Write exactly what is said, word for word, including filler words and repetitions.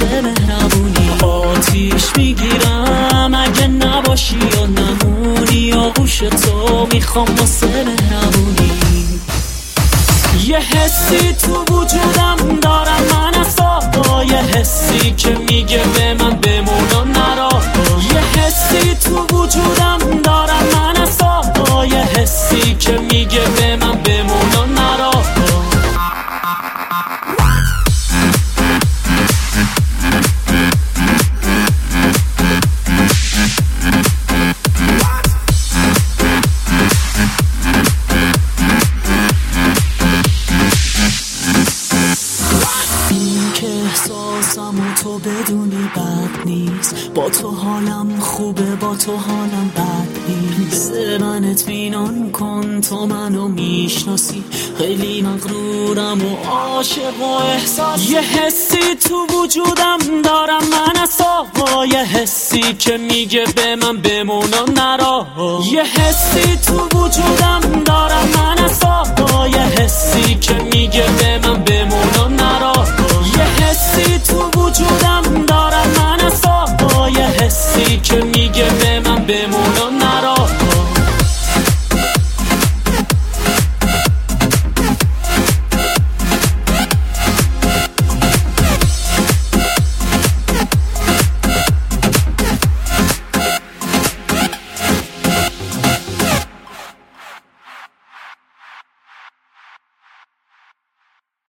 واسه مهربونی. آتیش میگیرم اگه نباشی یا نمونی، آغوش تو میخوام واسه مهربونی. یه حسی تو وجودم دارم من اصلا، یه حسی که میگه به من بمون و نرا. یه حسی تو وجودم دارم من اصلا، یه حسی که میگه به من بمون و نرا. احساسم و تو بدونی بد نیست، با تو حالم خوبه با تو حالم بد نیست. به من اطمینان کن تو منو میشناسی، خیلی مغرورم و عاشق و احساسی. یه حسی تو وجودم دارم من اصلا، یه حسی که میگه به من بمون و نرا. یه حسی تو وجودم دارم